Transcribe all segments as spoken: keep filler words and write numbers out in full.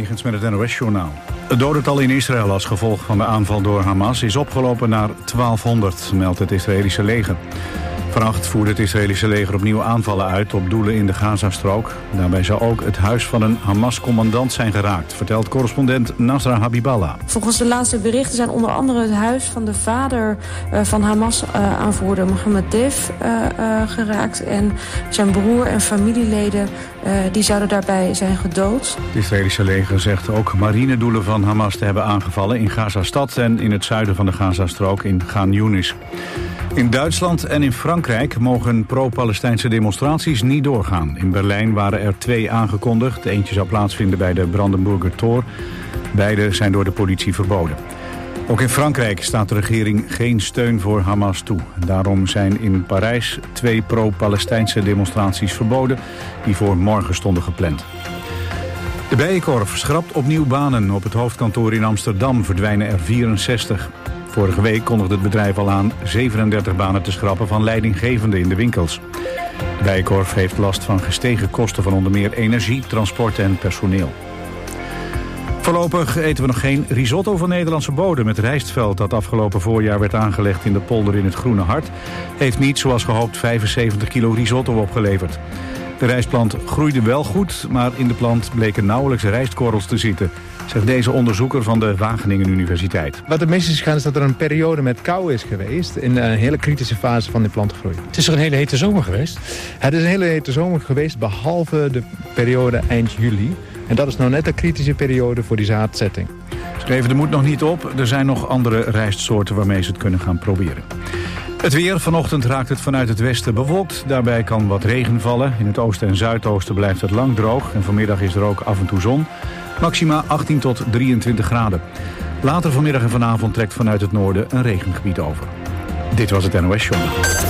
Negens met het N O S-journaal. Het dodental in Israël als gevolg van de aanval door Hamas is opgelopen naar twaalfhonderd, meldt het Israëlische leger. Vannacht voerde het Israëlische leger opnieuw aanvallen uit op doelen in de Gazastrook. Daarbij zou ook het huis van een Hamas-commandant zijn geraakt, vertelt correspondent Nasra Habiballah. Volgens de laatste berichten zijn onder andere het huis van de vader uh, van Hamas-aanvoerder uh, Mohammed Deif uh, uh, geraakt. En zijn broer en familieleden uh, die zouden daarbij zijn gedood. Het Israëlische leger zegt ook marinedoelen van Hamas te hebben aangevallen in Gazastad en in het zuiden van de Gazastrook in Khan Yunis. In Duitsland en in Frankrijk mogen pro-Palestijnse demonstraties niet doorgaan. In Berlijn waren er twee aangekondigd. Eentje zou plaatsvinden bij de Brandenburger Tor. Beide zijn door de politie verboden. Ook in Frankrijk staat de regering geen steun voor Hamas toe. Daarom zijn in Parijs twee pro-Palestijnse demonstraties verboden die voor morgen stonden gepland. De Bijenkorf schrapt opnieuw banen. Op het hoofdkantoor in Amsterdam verdwijnen er vierenzestig. Vorige week kondigde het bedrijf al aan zevenendertig banen te schrappen van leidinggevenden in de winkels. De Bijenkorf heeft last van gestegen kosten van onder meer energie, transport en personeel. Voorlopig eten we nog geen risotto van Nederlandse bodem. Het rijstveld dat afgelopen voorjaar werd aangelegd in de polder in het Groene Hart heeft niet zoals gehoopt vijfenzeventig kilo risotto opgeleverd. De rijstplant groeide wel goed, maar in de plant bleken nauwelijks rijstkorrels te zitten, zegt deze onderzoeker van de Wageningen Universiteit. Wat het meest is gegaan is dat er een periode met kou is geweest in een hele kritische fase van de plantgroei. Het is er een hele hete zomer geweest? Het is een hele hete zomer geweest, behalve de periode eind juli. En dat is nou net de kritische periode voor die zaadzetting. Ze geven de moed nog niet op. Er zijn nog andere rijstsoorten waarmee ze het kunnen gaan proberen. Het weer. Vanochtend raakt het vanuit het westen bewolkt. Daarbij kan wat regen vallen. In het oosten en zuidoosten blijft het lang droog. En vanmiddag is er ook af en toe zon. Maxima achttien tot drieëntwintig graden. Later vanmiddag en vanavond trekt vanuit het noorden een regengebied over. Dit was het N O S-journaal.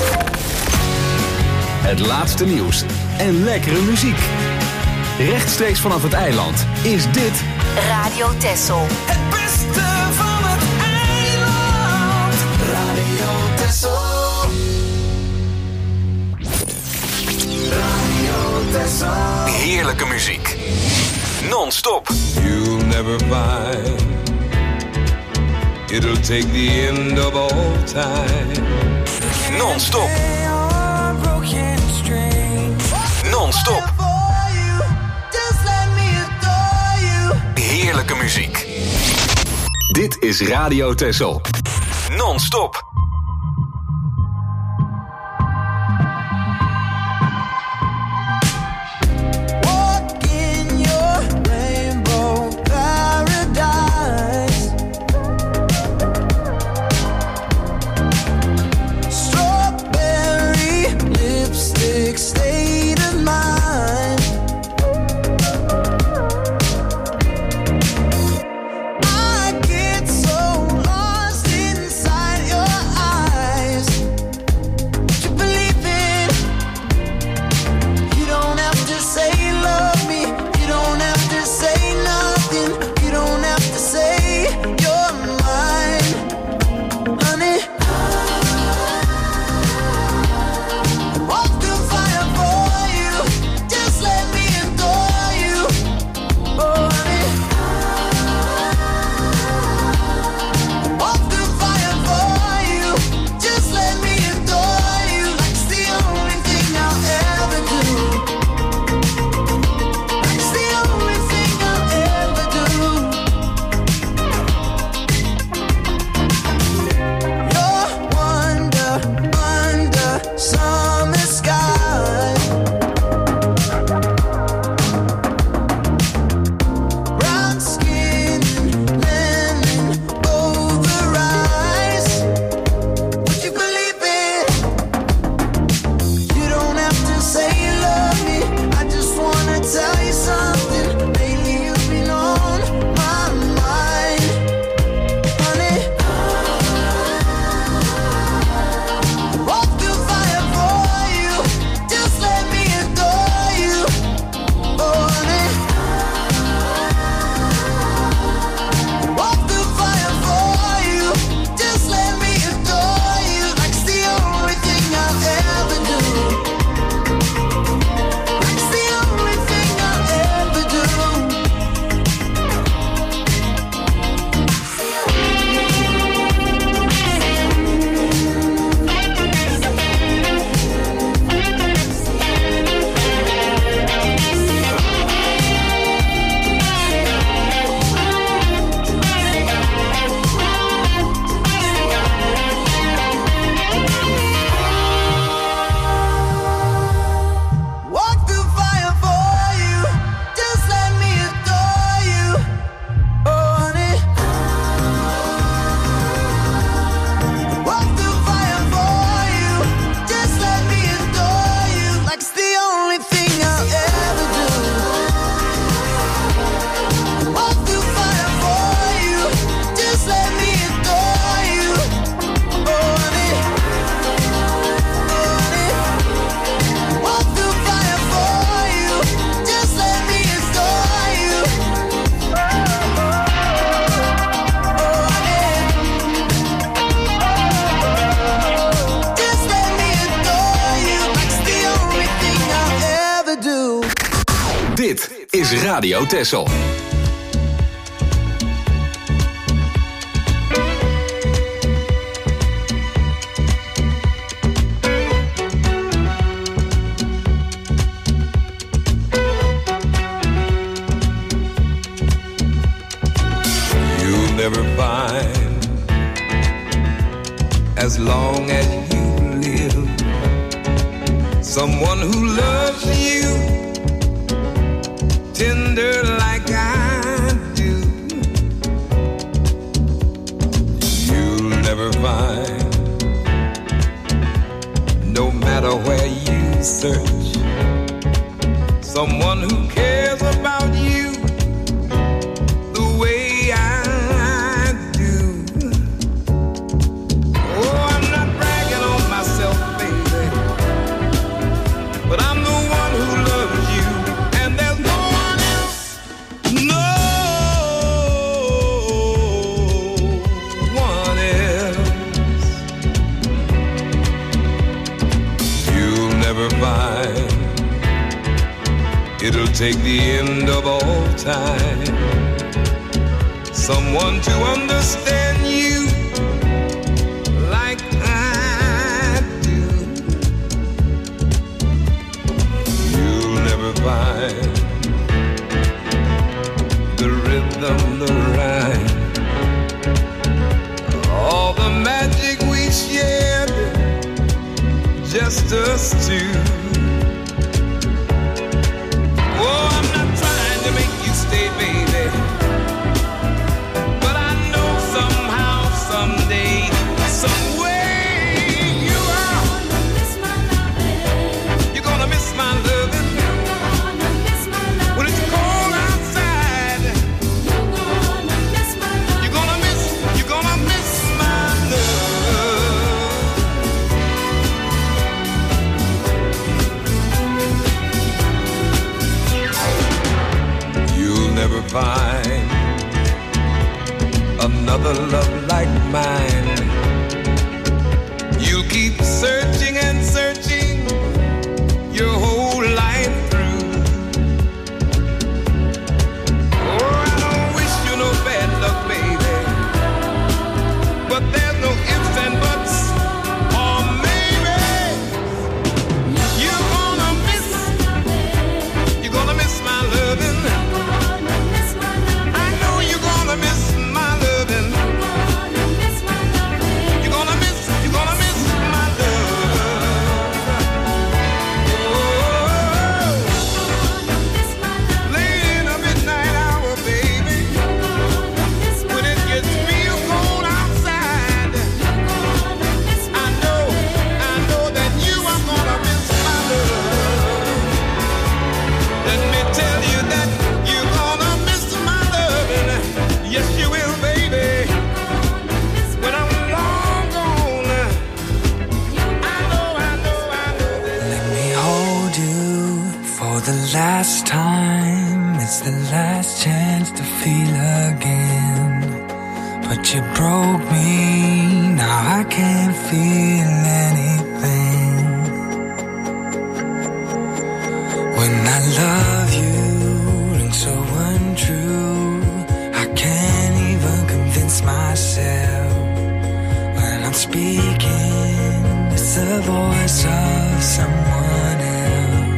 Het laatste nieuws en lekkere muziek. Rechtstreeks vanaf het eiland is dit Radio Texel. Het beste van het eiland. Radio Texel. Radio Texel. Heerlijke muziek. Non-stop. You'll never find it'll take the end of all time. Non-stop. Non-stop. Heerlijke muziek. Dit is Radio Texel. Non-stop. I get so lost inside your is Radio Texel. You'll never find, as long as you live, someone who loves you tender like I do. You'll never find, no matter where you search, someone who cares about you the way I do. Oh, I'm not bragging on myself, baby, but I'm the one who loves you, and there's no one else, no one else. You'll never find, it'll take the end of all time, someone to understand you like I do. You'll never find the rhythm, the rhyme, all the magic we shared, just us two. Oh, I'm not trying to make you stay, baby, but I know somehow, someday, some way you are. You're gonna miss my loving when it's cold outside. You're gonna miss, you're gonna miss my love. You'll never find another love like mine. You'll keep searching and searching your whole life through. Oh, I don't wish you no bad luck, baby, but there's no ifs and buts, or maybe you're gonna miss, you're gonna miss my loving. I know you're gonna miss my loving. You're gonna miss, you're gonna miss my love. Oh, late in the midnight hour, baby, when it gets real cold outside, I know, I know that you are gonna miss my love. Let me tell you that you're gonna miss my loving. Yes, you will, baby. When I'm long gone, I know, I know, I know that. Let me hold you for the last time. It's the last chance to feel again. But you broke me, now I can't feel anything. When I love you rings so untrue, I can't even convince myself. When I'm speaking, it's the voice of someone else.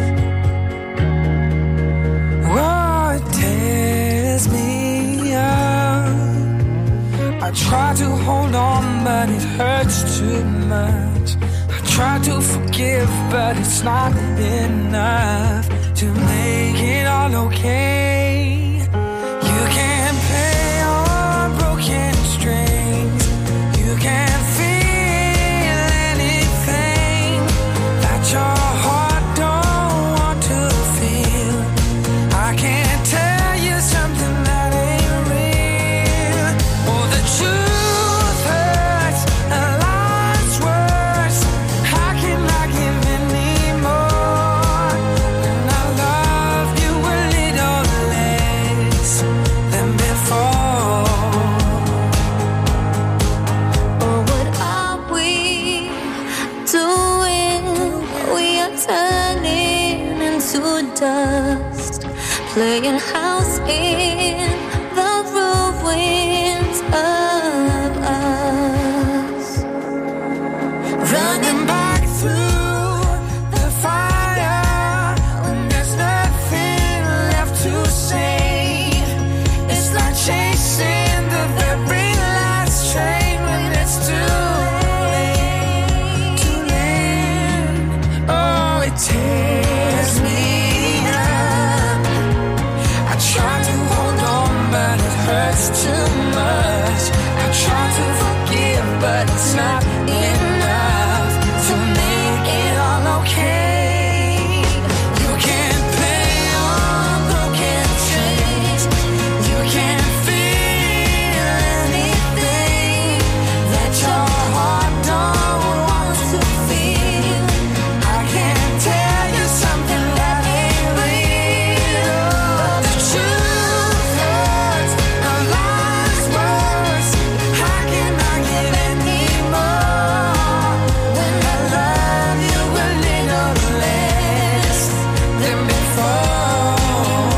Oh, it tears me up. I try to hold on, but it hurts too much. I try to forgive, but it's not enough to make it all okay. You can't play on broken strings. You can't feel anything that your heart don't want to feel. I can't tell you something that ain't real. Oh, the truth hurts and life's worse. How can I give any more when I love you a little less? playing house in the ruins of us, running back through the fire when there's nothing left to say. It's like chasing the very last train when it's too late, too late. Oh, it tears me up. I try to hold on, but it hurts too much. I try to forgive, but it's not enough to make it all okay. You can't play on broken strings. You can't feel anything that your heart don't want to feel. I can't tell you something that ain't real. But the truth hurts, our lies worse. How can I give any more when I love you a little less than before?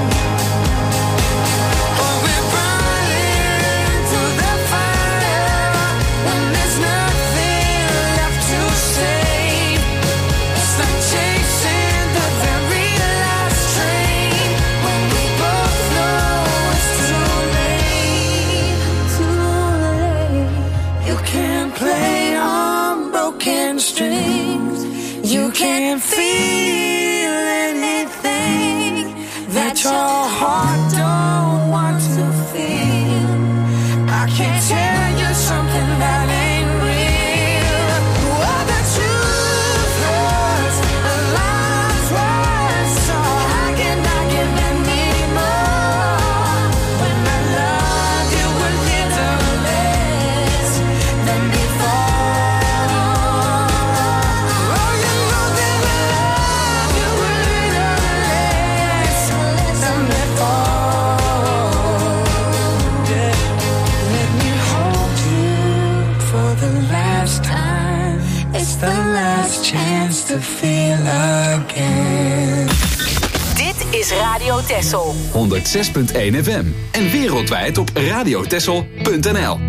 Oh, we're running through the fire when there's nothing left to say. It's like chasing the very last train when we both know it's too late, too late. You can't play on broken strings. You can't feel anything that your heart don't want to feel. I can't tell you something that ain't real. Oh, the truth hurts, the lies worse. So how can I give any more when I love you a little less than before? Oh, you know that I love you a little less than before. Yeah. Let me hold you for the last time. It's the last chance to feel again. Dit is Radio Texel. honderd zes punt één F M en wereldwijd op radiotexel punt n l.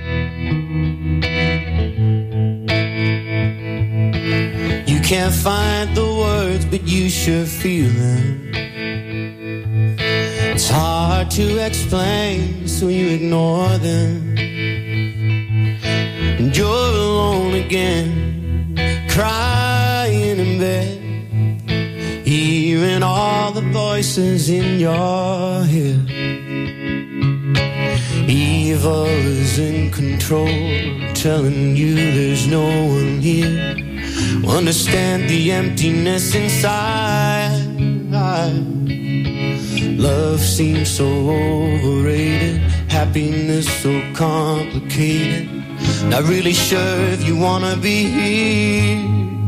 You can't find the words, but you sure feel them. It's hard to explain, so you ignore them. And you're alone again, crying in bed, hearing all the voices in your head. Evil is in control, telling you there's no one here. Understand the emptiness inside. Love seems so overrated, happiness so complicated. Not really sure if you wanna be here.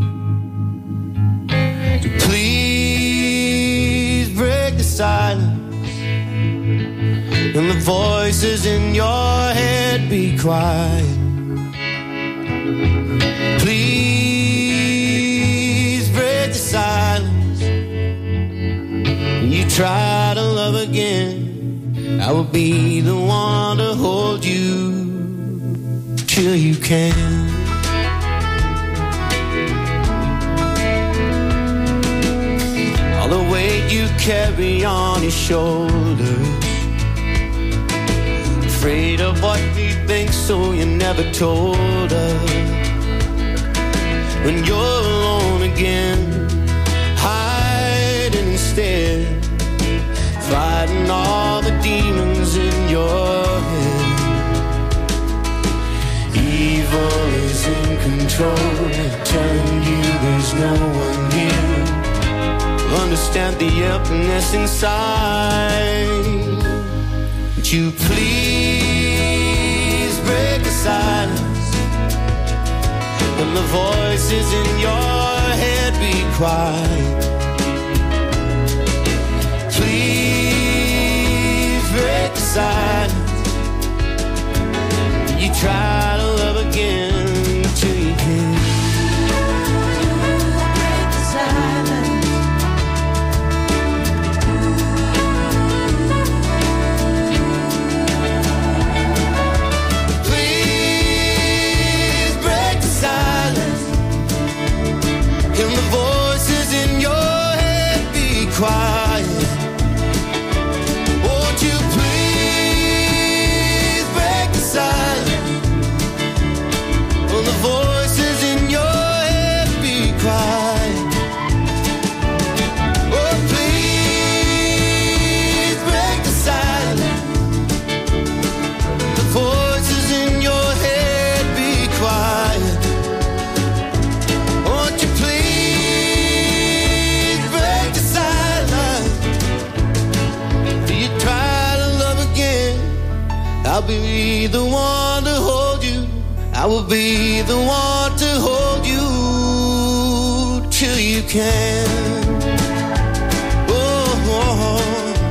Please break the silence and the voices in your head be quiet. Please break the silence. You try to love again, I will be the one to hold you till you can. All the weight you carry on your shoulders, afraid of what we think, so you never told us. When you're alone again, hiding instead, fighting all the demons in your head. Evil is in control, telling you there's no one here. Understand the emptiness inside. Would you please break the silence and the voices in your head be quiet? Please break the silence. You try to love again till you can. Break the silence. I'll be the one to hold you. I will be the one to hold you till you can. Oh, oh, oh.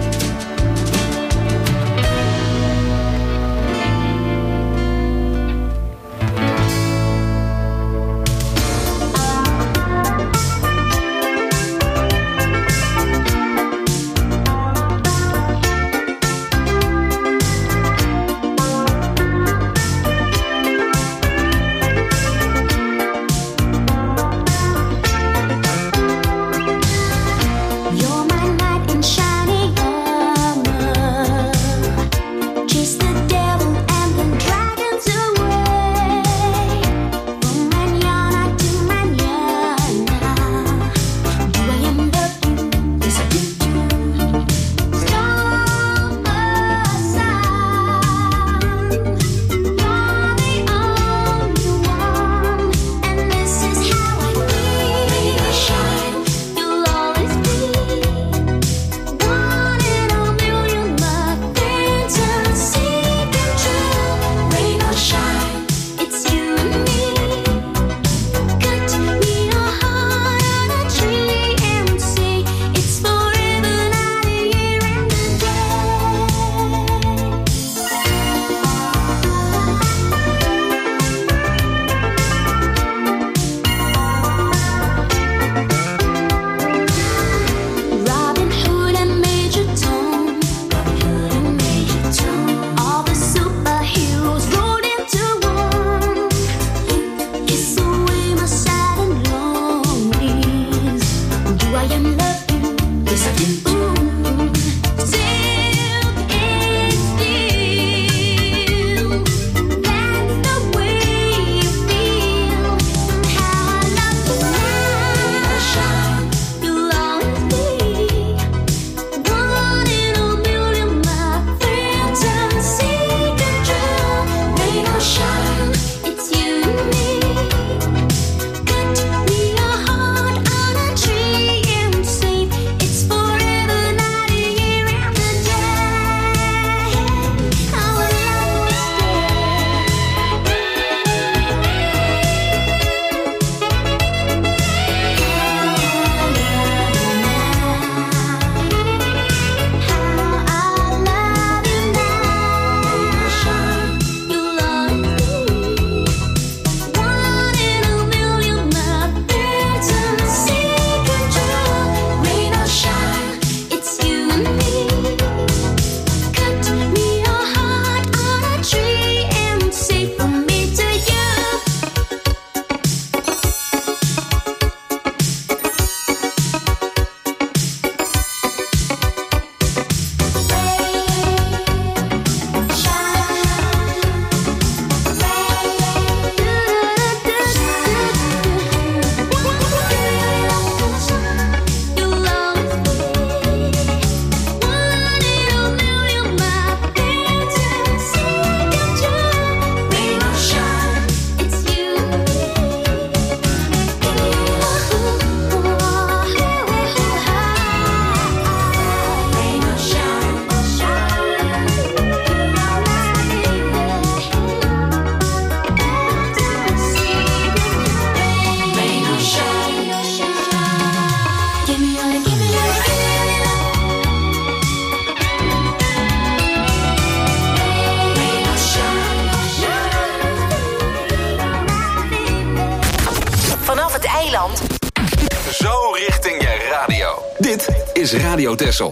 Zo richting je radio. Dit is Radio Texel.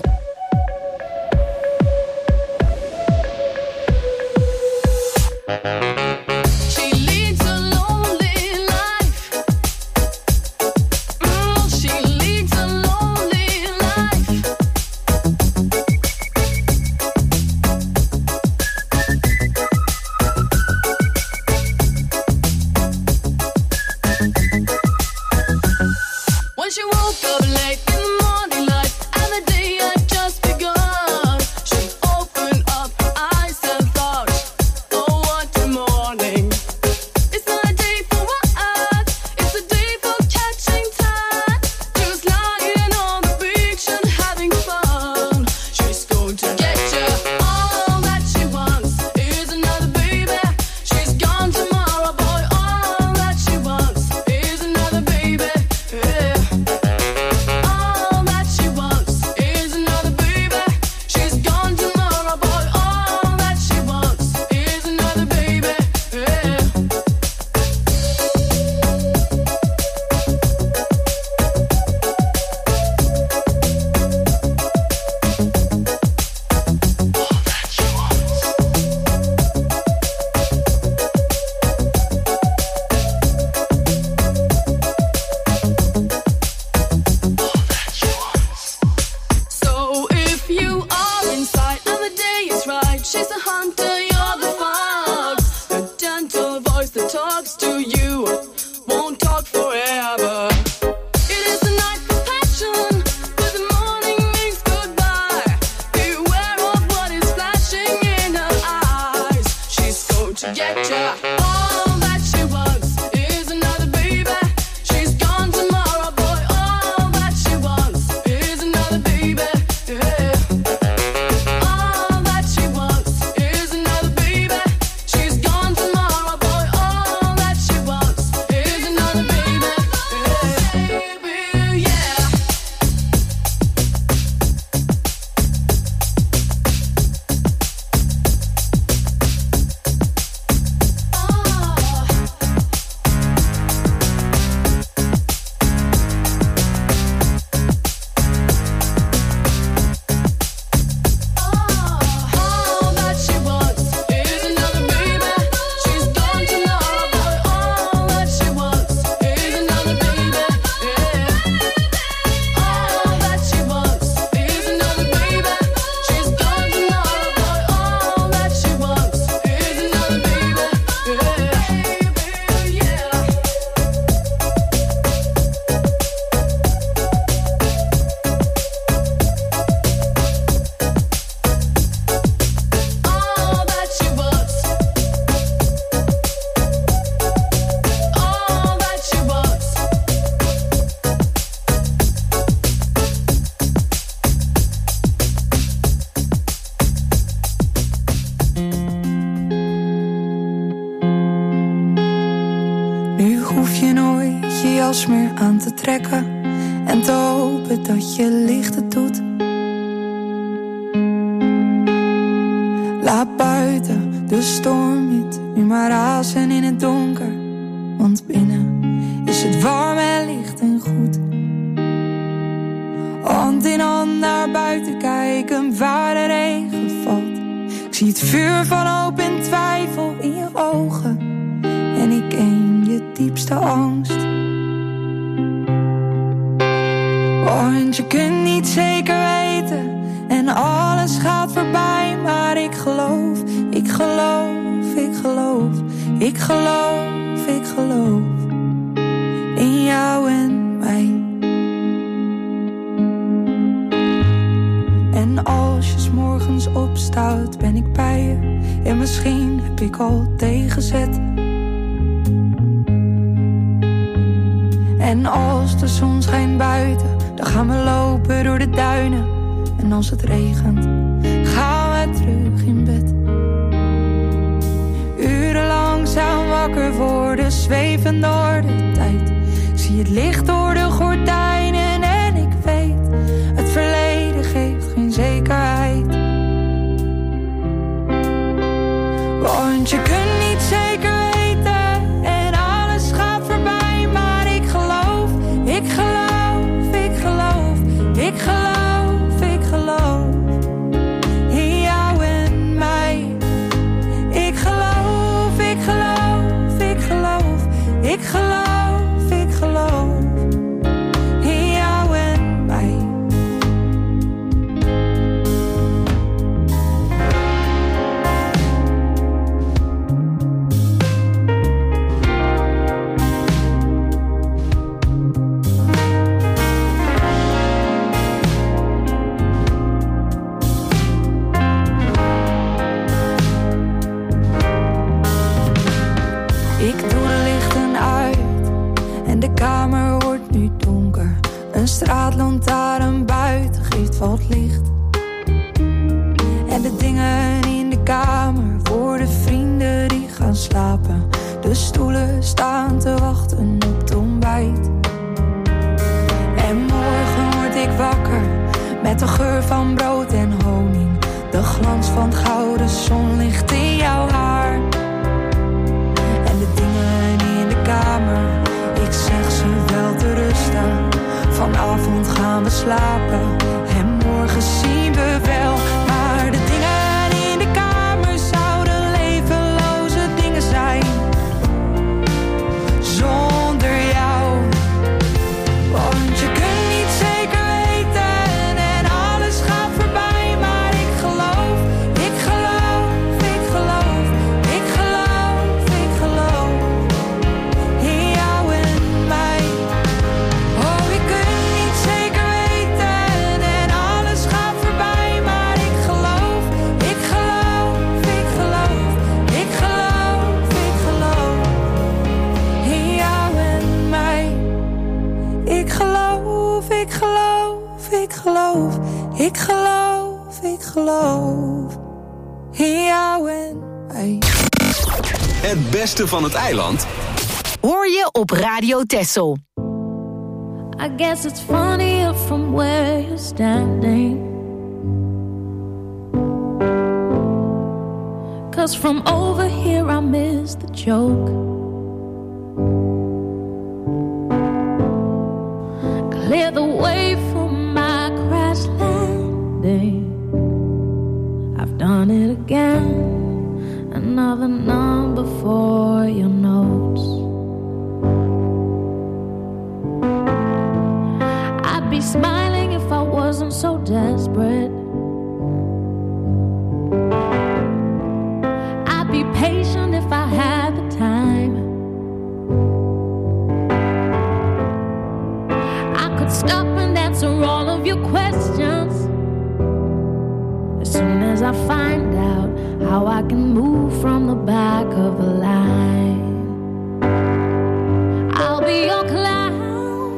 She woke up late in the morning light, and the day I just She's the hunter, you're the fox. A gentle voice that talks to you won't talk forever. It is the night for passion, but the morning means goodbye. Beware of what is flashing in her eyes. She's going to get ya. All that she wants is another baby. She's gone tomorrow, boy. All that she wants is another baby. Yeah. All that she wants is another baby. She's gone tomorrow, boy. All that she wants is another baby. Yeah. Baby, yeah. All that she wants is another baby. She's gone tomorrow, boy. All that she wants is another baby. Yeah. All that she wants is another baby. She's gone tomorrow, boy. All that she wants is another baby. Yeah. Yeah. All that she wants. All that she wants. Nu hoef je nooit je jas meer aan te trekken en te hopen dat je licht het doet. Laat buiten de storm niet nu maar razen in het donker, want binnen is het warm en licht en goed. Hand in hand naar buiten kijken waar de regen valt. Ik zie het vuur van hoop en twijfel in je ogen en ik ken je diepste angst. Want je kunt niet zeker weten en alles gaat voorbij, maar ik geloof, ik geloof, ik geloof, ik geloof, ik geloof in jou en mij. En als je 's morgens opstaat, ben ik bij je en misschien heb ik al tegenzet. En als de zon schijnt buiten, dan gaan we lopen door de duinen. En als het regent, gaan we terug in bed. Uren langzaam wakker worden, zweven door de tijd. Ik zie het licht door de gordijnen en ik weet, het verleden geeft geen zekerheid. Want je kunt niet zeker weten en alles gaat voorbij, maar ik geloof, ik geloof, ik geloof, ik geloof, ik geloof in jou en mij. Ik geloof, ik geloof, ik geloof, ik geloof, ik geloof in jou en mij. Ik doe de lichten uit en de kamer wordt nu donker. Een straatlantaarn buiten geeft wat licht. En de dingen in de kamer worden vrienden die gaan slapen. De stoelen staan te wachten op het ontbijt. En morgen word ik wakker met de geur van brood en honing. De glans van het gouden zonlicht in jouw haar. En de dingen in de kamer, ik zeg ze wel te rusten. Vanavond gaan we slapen en morgen zien we wel. Maar de dingen in de kamer zouden levenloze dingen zijn zonder jou. Want je kunt niet zeker weten en alles gaat voorbij. Maar ik geloof, ik geloof, Hey. Het beste van het eiland hoor je op Radio Texel. I guess it's funnier from where you're standing. 'Cause from over here I miss the joke. Clear the way for my crash landing. I've done it again. Another number for your notes. I'd be smiling if I wasn't so desperate. I'd be patient if I had the time. I could stop and answer all of your questions as soon as I find out how I can move from the back of the line. I'll be your clown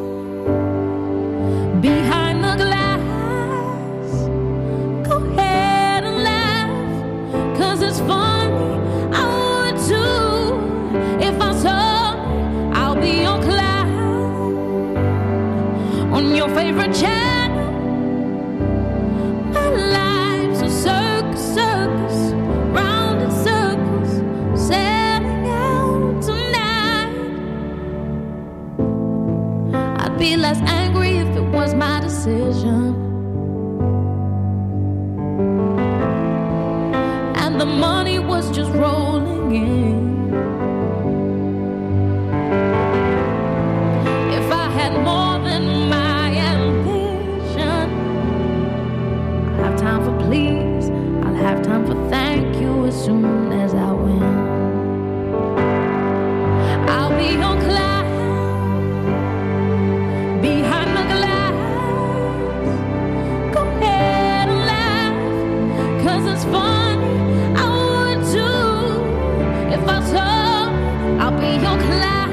behind the glass. Go ahead and laugh, 'cause it's funny. I would too if I saw me. I'll be your clown on your favorite channel. My life's a circus, circus. Round in circles, setting out tonight. I'd be less angry if it was my decision, and the money was just rolling in. If I had more than my ambition, I'll have time for please, I'll have time for thank you as soon as I win. I'll be your clown behind the glass. Go ahead and laugh, 'cause it's funny. I would too if I saw. I'll be your clown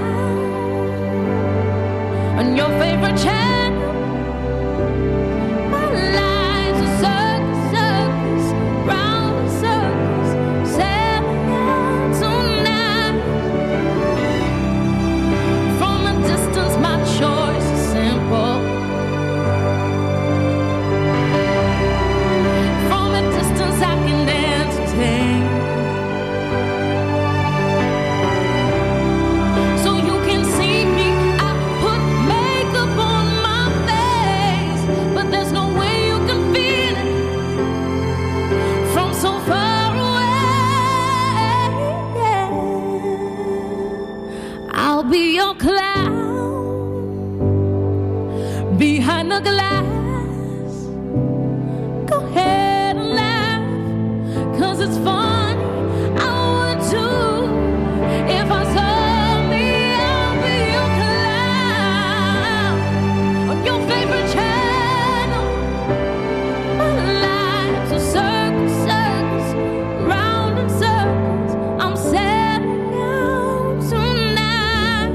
on your favorite channel. My life's a circus, circus, round in circles, sailing out tonight. From a distance, my choice is simple. From a distance, I can entertain. So you can see me, I put makeup on my face, but there's no way you can feel it from so far away. I'll be your clown behind the glass. Go ahead and laugh, 'cause it's funny. I would too if I saw me. I'll be your clown on your favorite channel. My life's a circus, circus, round in circles. I'm setting out tonight.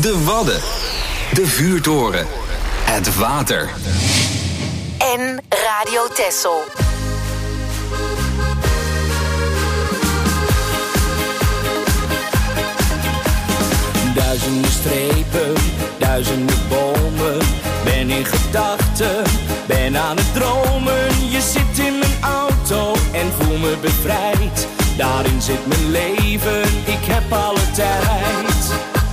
De Wadden. De vuurtoren. Het water. En Radio Texel. Duizenden strepen, duizenden bomen. Ben in gedachten, ben aan het dromen. Je zit in mijn auto en voel me bevrijd. Daarin zit mijn leven, ik heb alle tijd.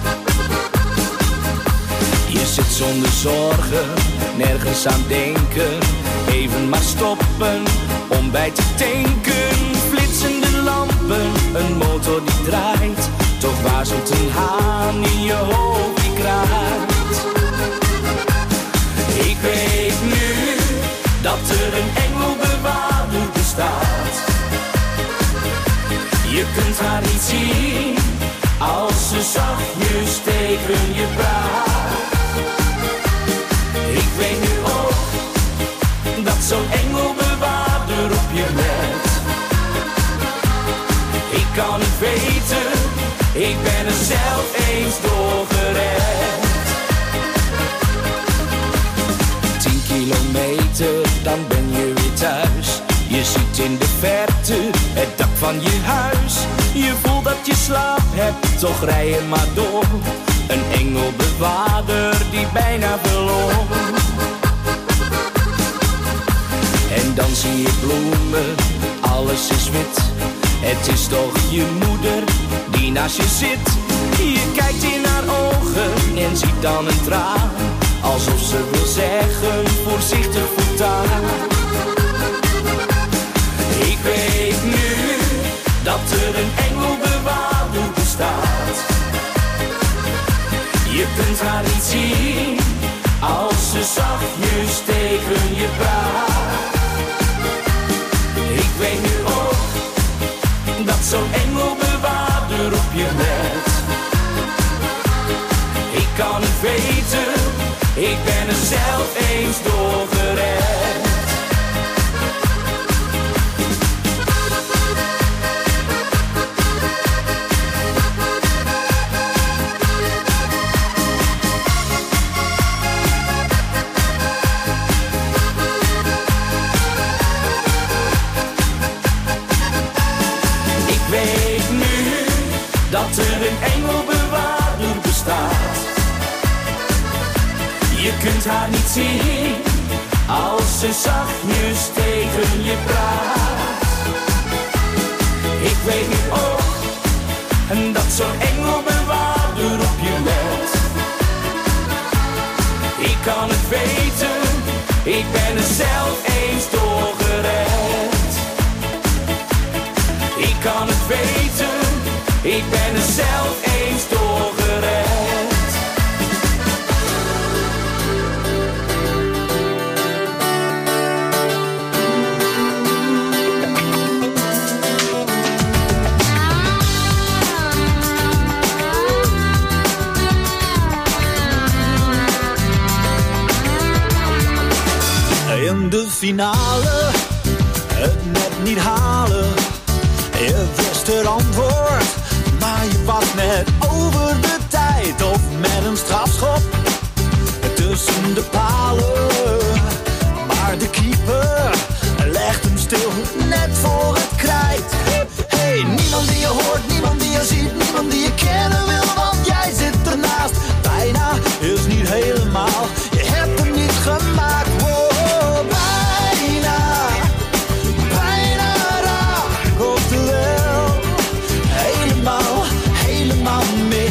Je zit zonder zorgen, nergens aan denken. Even maar stoppen, om bij te tanken. Flitsende lampen, een motor die draait. Toch waarzelt een haan in je hoofd die kraait. Ik weet nu dat er een engelbewaarder bestaat. Je kunt haar niet zien als ze zachtjes tegen je praat. Ik weet nu ook dat zo'n engelbewaarder op je let. Ik kan het weten, ik ben er zelf eens door gered. Tien kilometer, dan ben je weer thuis. Je ziet in de verte het dak van je huis. Je voelt dat je slaap hebt, toch rij je maar door. Een engelbewaarder die bijna verloor. En dan zie je bloemen, alles is wit. Het is toch je moeder die naast je zit. Je kijkt in haar ogen en ziet dan een traan. Alsof ze wil zeggen, voorzichtig voortaan. Ik weet nu dat er een engelbewaarder bestaat. Je kunt haar niet zien als ze zachtjes tegen je praat. Ik weet nu ook dat zo'n engelbewaarder op je let. Ik kan het weten, ik ben er zelf eens door gered. Dat er een engelbewaarder bestaat. Je kunt haar niet zien als ze zachtjes tegen je praat. Ik weet nu ook dat zo'n engelbewaarder op je let. Ik kan het weten, ik ben er zelf eens door gered. Ik kan het weten, ik ben er zelf eens door gered. In de finale, het net niet halen. Je wist het antwoord, maar je was net over de tijd. Of met een strafschop tussen de palen. Maar de keeper legt hem stil net voor het krijt. Hey, niemand die je hoort, niemand die je ziet, niemand die je kennen wil, want jij zit ernaast. Bijna is niet helemaal, je hebt hem niet gemaakt. Wow, bijna, bijna raak, oftewel helemaal, helemaal mis.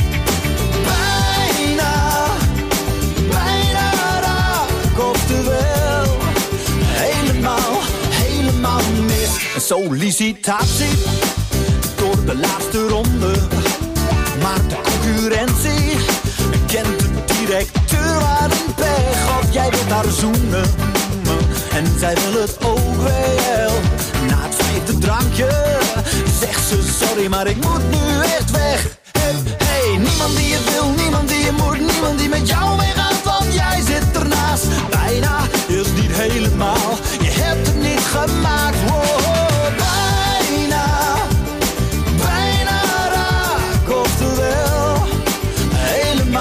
Bijna, bijna raak, oftewel helemaal, helemaal mis. Een sollicitatie door de laatste ronde, maar de concurrentie kent de directeur aan een pech. Of jij wilt haar zoenen en zij wil het ook wel. Na het vijfde drankje zegt ze sorry, maar ik moet nu echt weg. Hey, hey, niemand die je wil, niemand die je moet, niemand die met jou meegaat, want jij zit ernaast. Bijna is niet helemaal, je hebt het niet gemaakt. Wow, bijna, bijna raak, oftewel helemaal.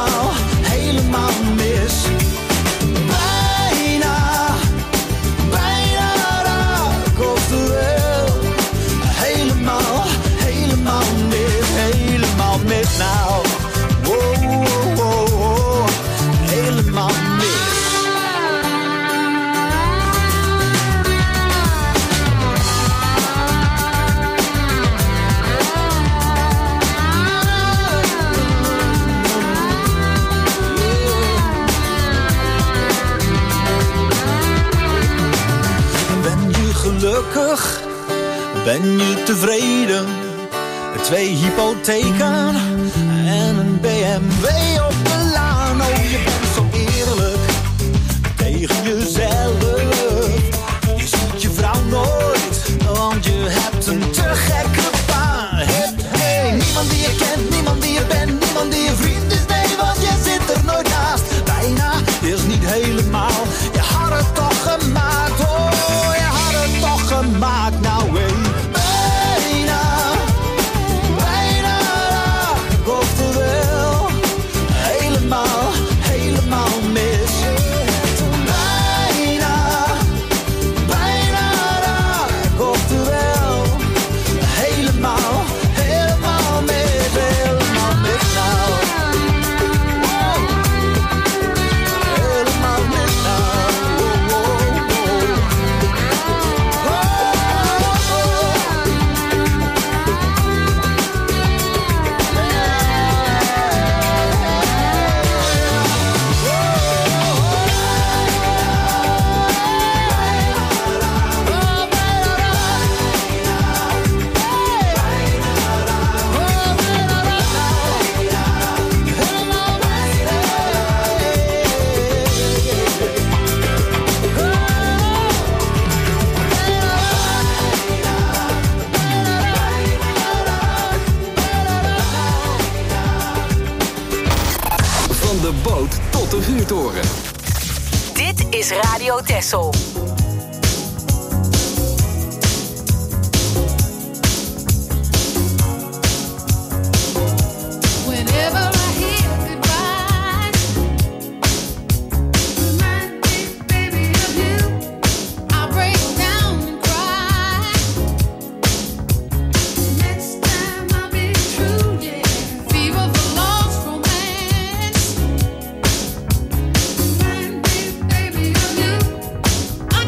Ben je tevreden? Twee hypotheken en een B M W op de laan. Oh, je bent zo eerlijk tegen jezelf. Je ziet je vrouw nooit, want je hebt een te gekke baan. Hey, hey, niemand die je kent, niemand die je bent, niemand die je vriend is. Nee, want je zit er nooit naast. Bijna is niet helemaal. Je had het toch gemaakt, oh, je had het toch gemaakt. Nou, hey. De vuurtoren. Dit is Radio Texel. I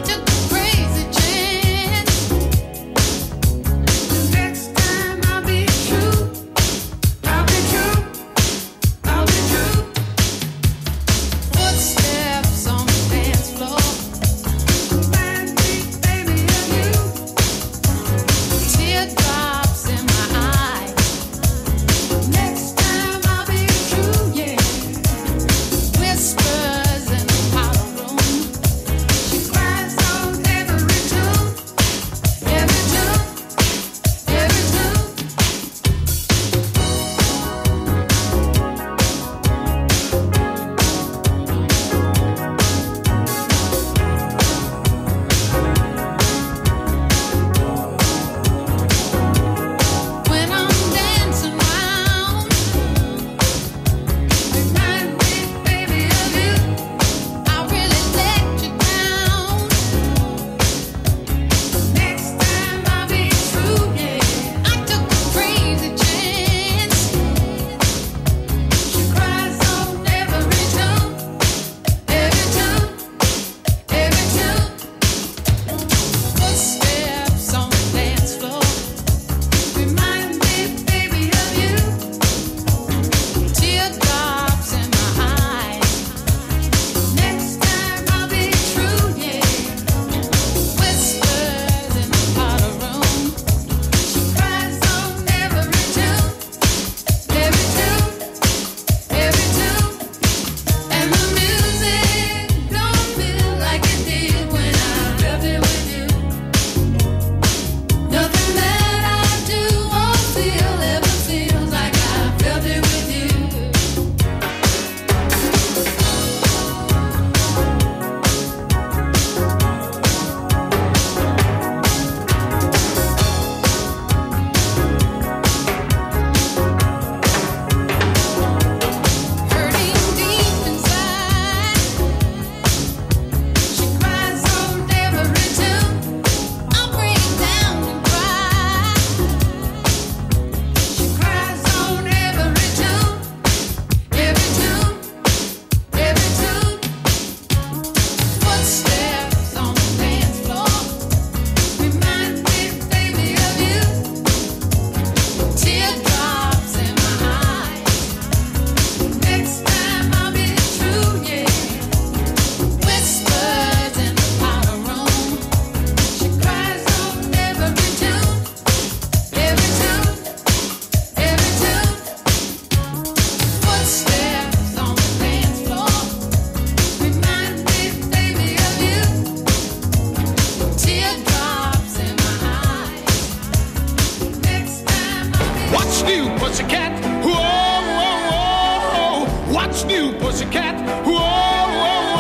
pussycat? Whoa, whoa, whoa. What's new, pussycat? Whoa, whoa,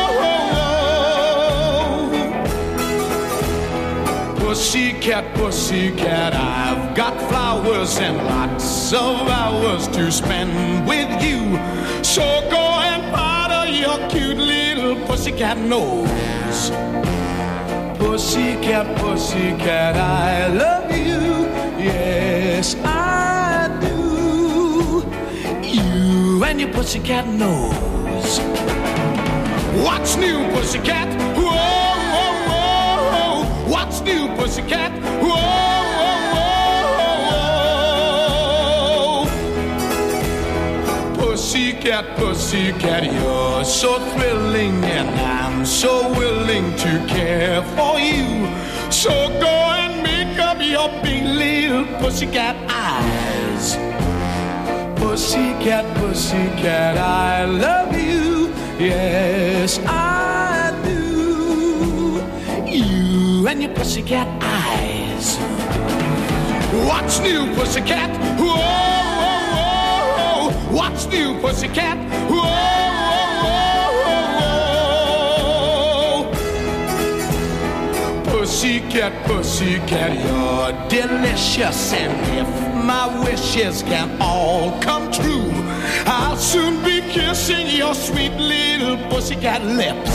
whoa, whoa. Pussycat, pussycat, I've got flowers and lots of hours to spend with you. So go and powder your cute little pussycat nose. Pussycat, pussycat, I love you. Yes, I do. You and your pussycat nose. What's new, pussycat? Whoa, whoa, whoa. What's new, pussycat? Whoa, whoa, whoa. Pussycat, pussycat, you're so thrilling, and I'm so willing to care for you. So go and make up your big little pussycat eyes. Pussycat, pussycat, I love you. Yes, I do. You and your pussycat eyes. What's new, pussycat? Whoa, whoa, whoa. What's new, pussycat? Whoa, whoa, whoa. Pussycat, pussycat, you're delicious, and if my wishes can all come true, I'll soon be kissing your sweet little pussycat lips.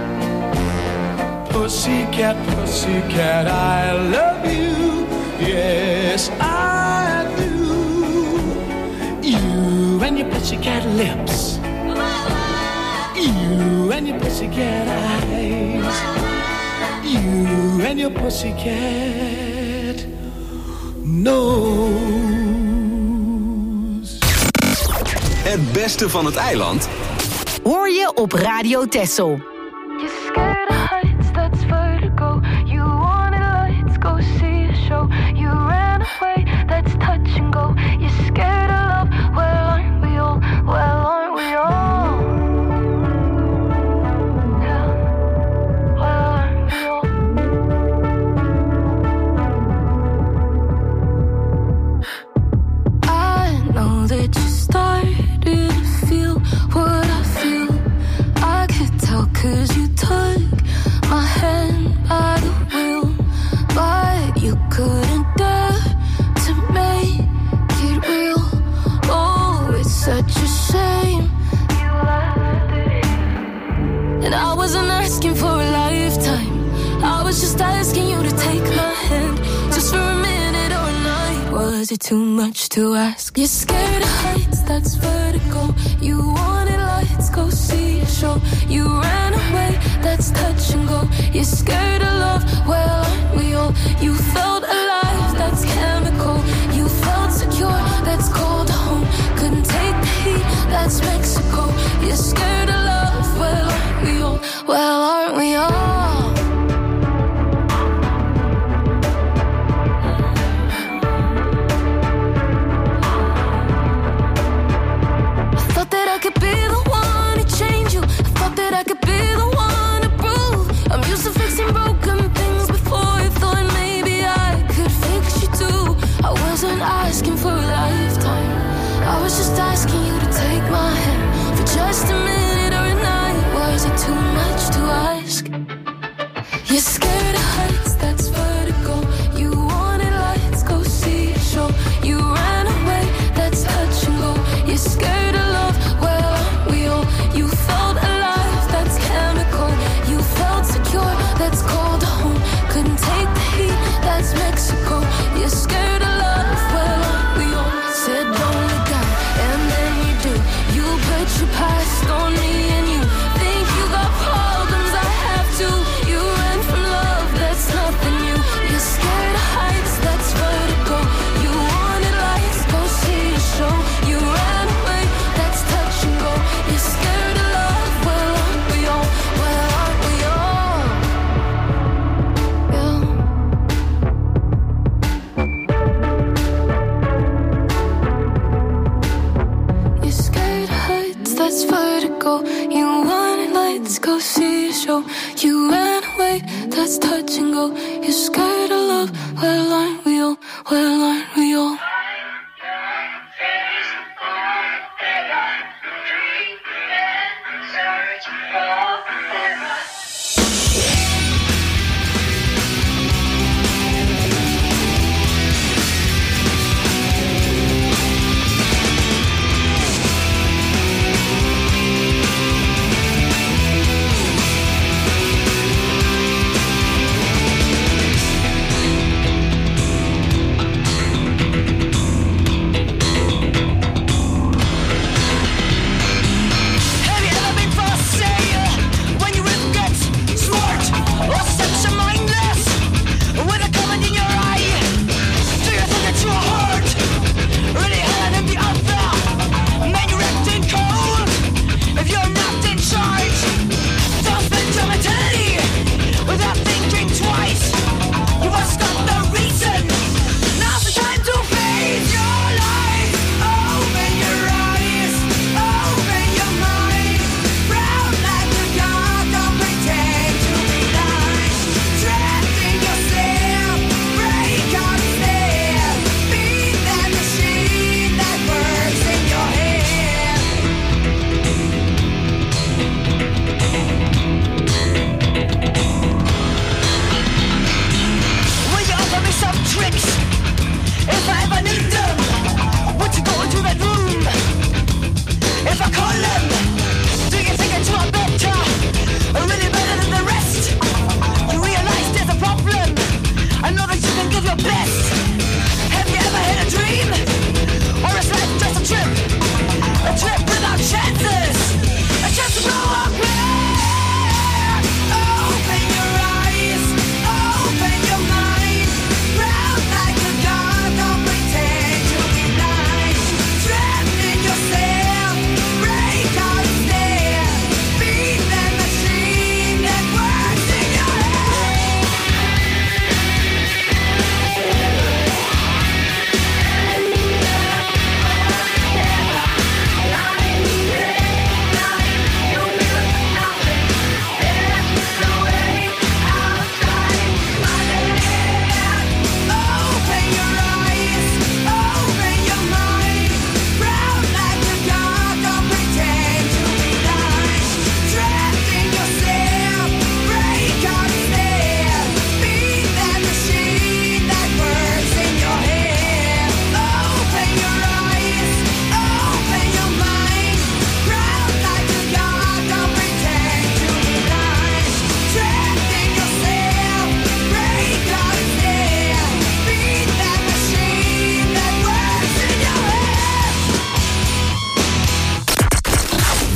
Pussycat, pussycat, I love you. Yes, I do. You and your pussycat lips. You and your pussycat eyes. You and your pussycat nose. Het beste van het eiland hoor je op Radio Texel. You're scared of heights, that's vertigo. You wanted lights, go see a show. You ran away, that's touch and go. You're scared of love, well aren't we all, well aren't we all? Yeah, well aren't we all? I know that you started to feel what I feel. I could tell 'cause you took my hand by the wheel, but you couldn't dare to make it real. Oh, it's such a shame you left it here. And I wasn't asking for a lifetime, I was just asking you to take my hand, just for a minute or a night. Was it too much to ask? You're scared of heights, that's vertigo. You wanted lights, go see a show. You ran away, that's touch and go. You're scared of love, well aren't we all? You felt alive, that's chemical. You felt secure, that's cold home. Couldn't take the heat, that's Mexico. You're scared of love, well aren't we all? Well aren't we all? I could be the one to change you. I thought that I could be the one to prove I'm used to fixing broken things before. I thought maybe I could fix you too. I wasn't asking for a lifetime, I was just asking you to take my hand for just a minute or a night. Was it too much to ask? You're scared of heights, that's vertigo. You wanted lights, go see a show. You ran away, that's touch and go. You're scared of love, well aren't we all? You felt alive, that's chemical. You felt secure, that's cold home. Couldn't take the heat, that's Mexico. You're scared of love, well aren't we all? Said don't look out, and then you do. You put your past on me and you think you got problems, I have to. You ran from love, that's nothing new. You're scared of heights, that's vertigo. You wanted lights, go see a show. You ran away, that's touch and go. You're scared of love, well aren't we all? Well aren't we all? Yeah. You're scared of heights, that's vertigo. You wanted lights, go see a show. You ran away, that's touch and go. You're scared of love, well aren't we all? Well aren't we all?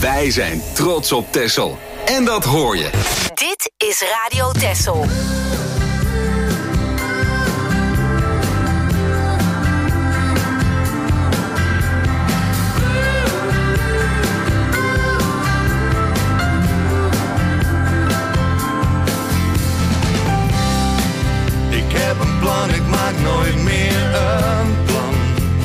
Wij zijn trots op Texel. En dat hoor je. Dit is Radio Texel. Ik heb een plan, ik maak nooit meer een plan.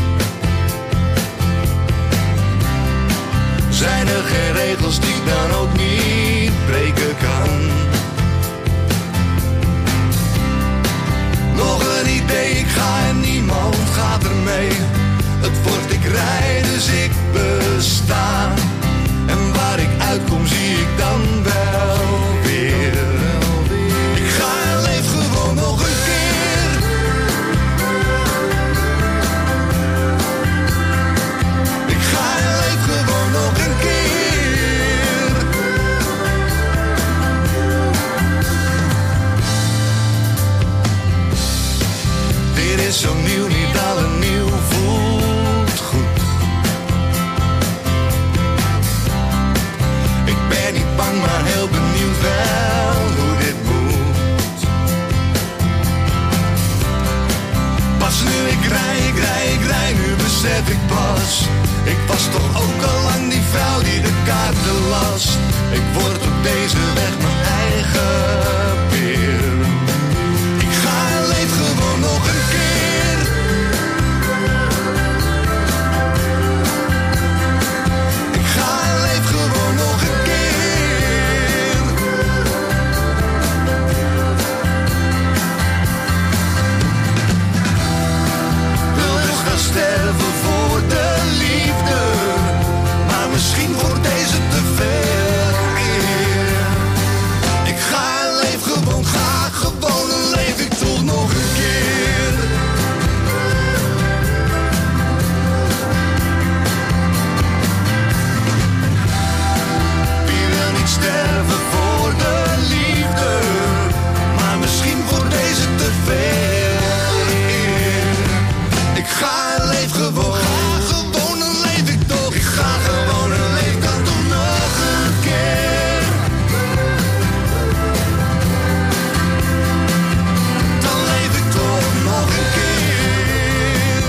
Zijn er geen regels die ik dan ook niet breken kan? Nog een idee, ik ga en niemand gaat er mee. Het wordt ik rij, dus ik besta. En waar ik uitkom zie ik dan wel weer. Ik ga en leef gewoon nog een keer. Ik ga en leef gewoon nog een keer. Dit is zo nieuw, niet alle nieuw voelt goed. Ik ben niet bang, maar heel benieuwd wel hoe dit moet. Pas nu ik rij, ik rij, ik rij, nu besef ik pas. Ik was toch ook al lang die vrouw die de kaarten las. Ik word op deze weg mijn eigen peer. Ik ga en leef gewoon nog een keer. Ik ga en leef gewoon nog een keer. Wil dus gaan sterven voor de liefde, maar misschien wordt deze te veel. Ik ga en leef gewoon, ga gewoon en leef ik toch nog een keer. Wie wil niet sterven voor de liefde, maar misschien wordt deze te veel. Ik ga en leef gewoon, ga gewoon en leef ik toch. Ik ga gewoon en leef dan toch nog een keer. Dan leef ik toch nog een keer.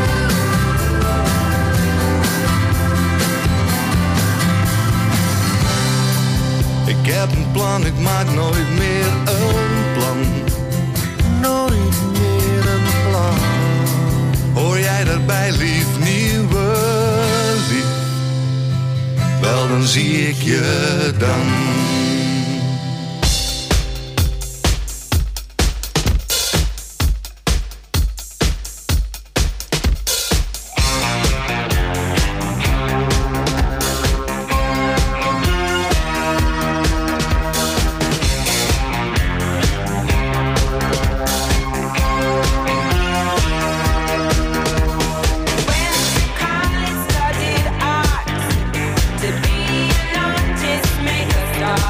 Ik heb een plan, ik maak nooit meer een plan. Nooit meer een plan. Hoor jij daarbij, lief, nieuwe lief? Wel, dan zie ik je dan. Studied art to be an artist, make a star.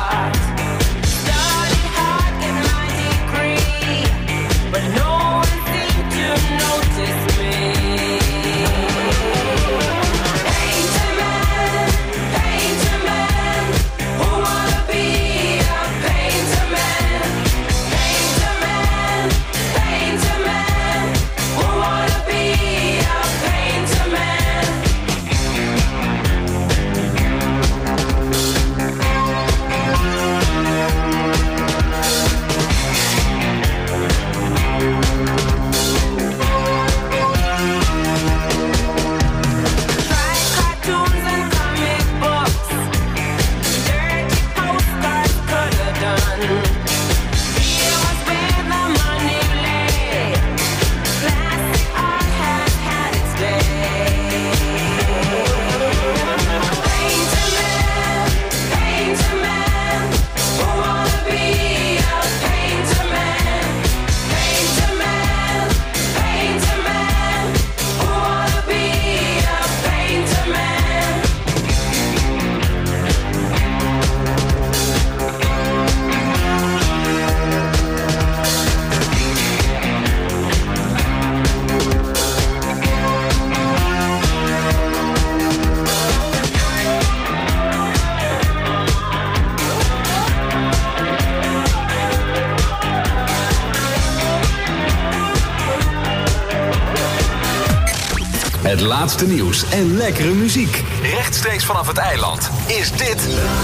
Het laatste nieuws en lekkere muziek. Rechtstreeks vanaf het eiland is dit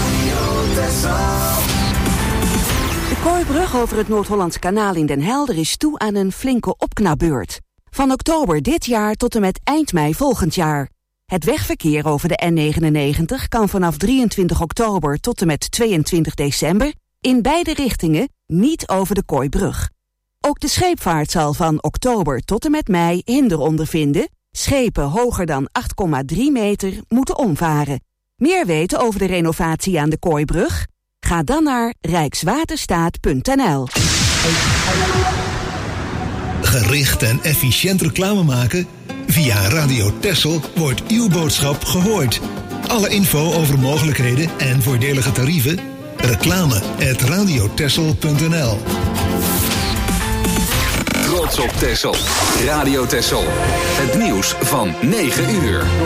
De Kooibrug over het Noord-Hollandse kanaal in Den Helder is toe aan een flinke opknapbeurt. Van oktober dit jaar tot en met eind mei volgend jaar. Het wegverkeer over de N negenennegentig kan vanaf drieëntwintig oktober tot en met tweeëntwintig december in beide richtingen niet over de Kooibrug. Ook de scheepvaart zal van oktober tot en met mei hinder ondervinden. Schepen hoger dan acht komma drie meter moeten omvaren. Meer weten over de renovatie aan de Kooibrug? Ga dan naar rijkswaterstaat punt n l. Gericht en efficiënt reclame maken? Via Radio Texel wordt uw boodschap gehoord. Alle info over mogelijkheden en voordelige tarieven? Reclame at radiotexel punt n l. Trots op Texel. Radio Texel. Het nieuws van negen uur.